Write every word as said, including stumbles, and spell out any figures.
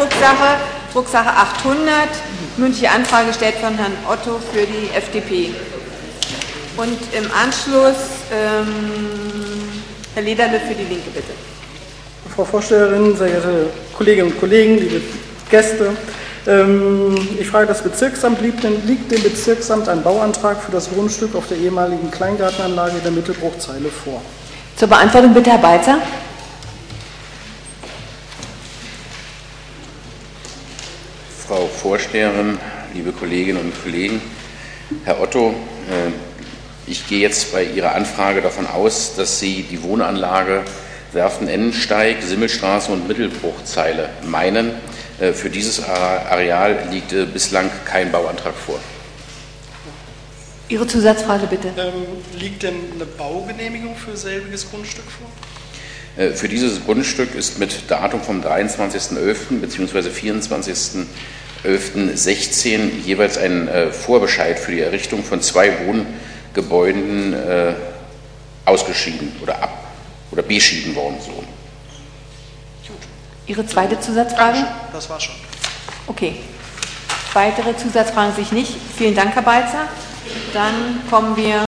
Drucksache, Drucksache achthundert, mündliche Anfrage gestellt von Herrn Otto für die F D P. Und im Anschluss ähm, Herr Lederle für die Linke, bitte. Frau Vorsteherin, sehr geehrte Kolleginnen und Kollegen, liebe Gäste, ähm, ich frage das Bezirksamt, liegt, denn, liegt dem Bezirksamt ein Bauantrag für das Grundstück auf der ehemaligen Kleingartenanlage der Mittelbruchzeile vor? Zur Beantwortung bitte Herr Balzer. Frau Vorsteherin, liebe Kolleginnen und Kollegen, Herr Otto, ich gehe jetzt bei Ihrer Anfrage davon aus, dass Sie die Wohnanlage Werften-Ennensteig, Simmelstraße und Mittelbruchzeile meinen. Für dieses Areal liegt bislang kein Bauantrag vor. Ihre Zusatzfrage bitte. Ähm, liegt denn eine Baugenehmigung für selbiges Grundstück vor? Für dieses Grundstück ist mit Datum vom dreiundzwanzigsten elften bzw. vierundzwanzigsten elften sechzehn jeweils ein Vorbescheid für die Errichtung von zwei Wohngebäuden äh, ausgeschieden oder ab oder beschieden worden. So. Gut. Ihre zweite Zusatzfrage? Das war schon. Okay. Weitere Zusatzfragen sich nicht. Vielen Dank, Herr Balzer. Dann kommen wir